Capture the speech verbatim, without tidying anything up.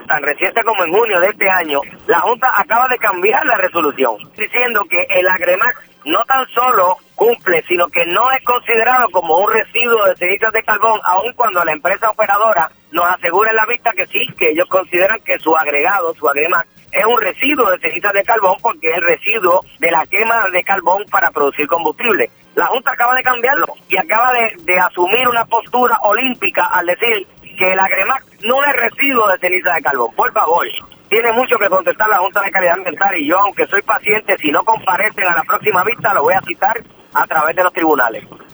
tan reciente como en junio de este año, la Junta acaba de cambiar la resolución, diciendo que el Agremax no tan solo cumple, sino que no es considerado como un residuo de cenizas de carbón, aun cuando la empresa operadora nos asegura en la vista que sí, que ellos consideran que su agregado, su Agremax, es un residuo de cenizas de carbón porque es el residuo de la quema de carbón para producir combustible. La Junta acaba de cambiarlo y acaba de, de asumir una postura olímpica al decir que el Agremax no es residuo de ceniza de carbón. Por favor, tiene mucho que contestar la Junta de Calidad Ambiental y yo, aunque soy paciente, si no comparecen a la próxima vista, lo voy a citar a través de los tribunales.